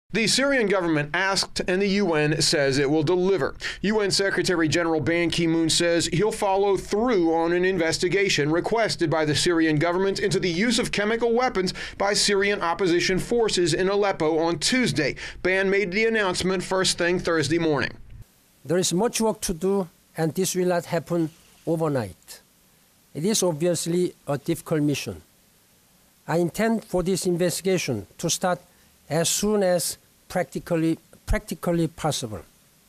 The Syrian government asked and the UN says it will deliver. UN Secretary General Ban Ki-moon says he'll follow through on an investigation requested by the Syrian government into the use of chemical weapons by Syrian opposition forces in Aleppo on Tuesday. Ban made the announcement first thing Thursday morning. There is much work to do, and this will not happen overnight. It is obviously a difficult mission. I intend for this investigation to start as soon as practically possible.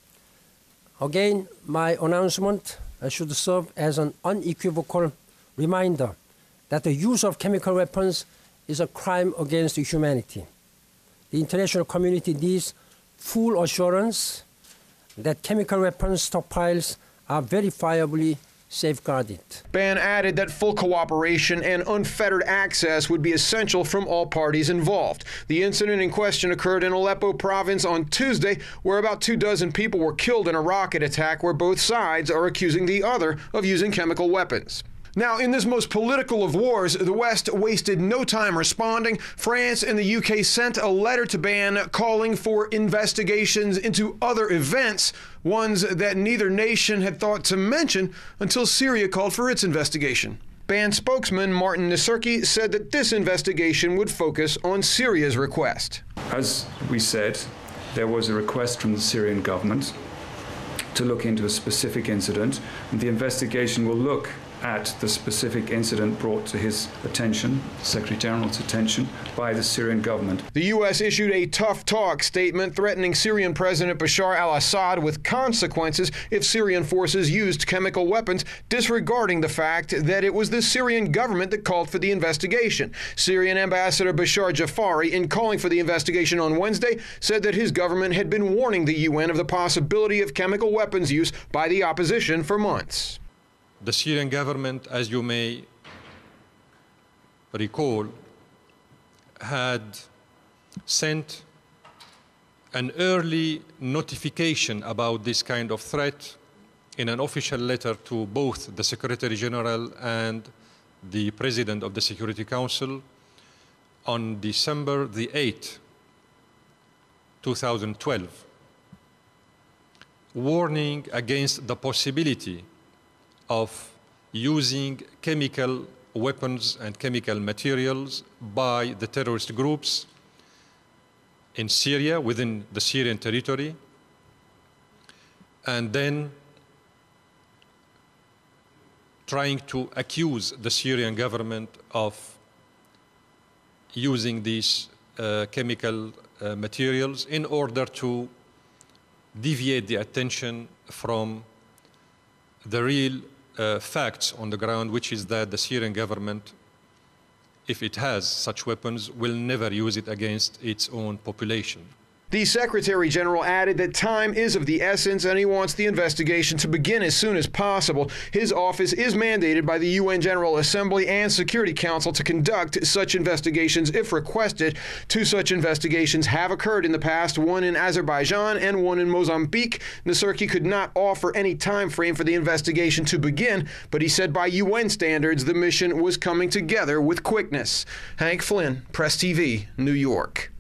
Again, my announcement should serve as an unequivocal reminder that the use of chemical weapons is a crime against humanity. The international community needs full assurance that chemical weapons stockpiles are verifiably safeguarded. Ban added that full cooperation and unfettered access would be essential from all parties involved. The incident in question occurred in Aleppo province on Tuesday, where about 24 people were killed in a rocket attack where both sides are accusing the other of using chemical weapons. Now, in this most political of wars, the West wasted no time responding. France and the UK sent a letter to Ban calling for investigations into other events, ones that neither nation had thought to mention until Syria called for its investigation. Ban spokesman Martin Naserki said that this investigation would focus on Syria's request. As we said, there was a request from the Syrian government to look into a specific incident, and the investigation will look at the specific incident brought to his attention, Secretary General's attention, by the Syrian government. The U.S. issued a tough talk statement threatening Syrian President Bashar al-Assad with consequences if Syrian forces used chemical weapons, disregarding the fact that it was the Syrian government that called for the investigation. Syrian Ambassador Bashar Jafari, in calling for the investigation on Wednesday, said that his government had been warning the UN of the possibility of chemical weapons use by the opposition for months. The Syrian government, as you may recall, had sent an early notification about this kind of threat in an official letter to both the Secretary General and the President of the Security Council on December the 8th, 2012, warning against the possibility of using chemical weapons and chemical materials by the terrorist groups in Syria, within the Syrian territory, and then trying to accuse the Syrian government of using these chemical materials in order to deviate the attention from the real facts on the ground, which is that the Syrian government, if it has such weapons, will never use it against its own population. The Secretary General added that time is of the essence and he wants the investigation to begin as soon as possible. His office is mandated by the UN General Assembly and Security Council to conduct such investigations if requested. Two such investigations have occurred in the past, one in Azerbaijan and one in Mozambique. Naserki could not offer any time frame for the investigation to begin, but he said by UN standards the mission was coming together with quickness. Hank Flynn, Press TV, New York.